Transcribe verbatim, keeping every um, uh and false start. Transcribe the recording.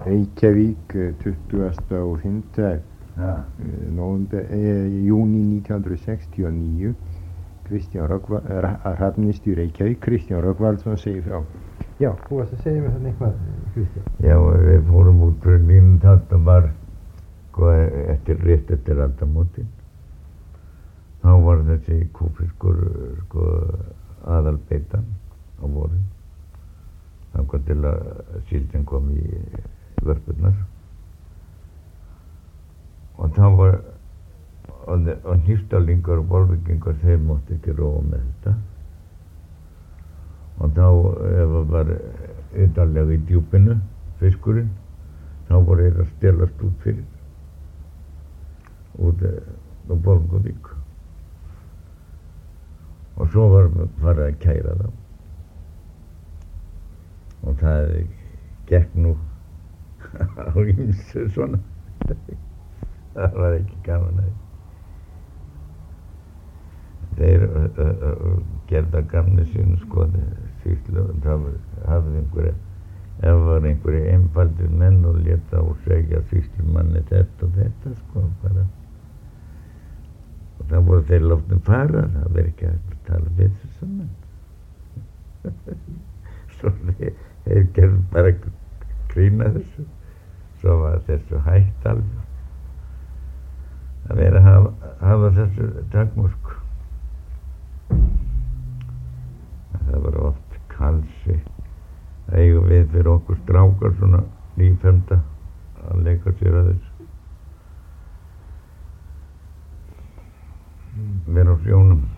Reykjavík tuttugasta og fimmta Ja. nóvember, eh, júní nítján hundruð sextíu og níu. Kristján Rögnva- Ra- Hrafnistu í Reykjavík, Kristján Rögnvaldsson segir frá. Já, þú varst að segja mér þarna eitthvað, Kristján. Já, við fórum út fyrir línum, þetta var sko, eftir, rétt eftir aldamótin. Þá var þessi kúfiskur sko, aðalbeitan á vorin. Þangað til að síldin kom í vörpurnar. Og þá var og, og hnífstálingar og bolvíkingar, þeir móttu ekki róa með þetta. Og þá, ef það var utanlega í djúpinu, fiskurinn, þá voru þeir að stelast út fyrir, út á Bolungarvík. Og svo var farið að kæra þá. Og það gekk nú á ýmsu svona. Það var ekki gaman að því. Þeir uh, uh, gerðu að gamni sínu sko sýslu, það hafði einhverja, ef það var einhverja einfaldir menn og leta og segja sýslumanni þetta og þetta sko bara. Og það voru þeir látnir fara, það verið ekki hægt að tala við þessa menn. Svo þeir, þeir gerðu bara grína þessu, svo var þessu hægt alveg. Það verið að hafa, hafa þessu takmörk. Það var oft kalsi að eiga við fyrir okkur strákar svona nýfermda að leika sér að þessu. Vera á sjónum.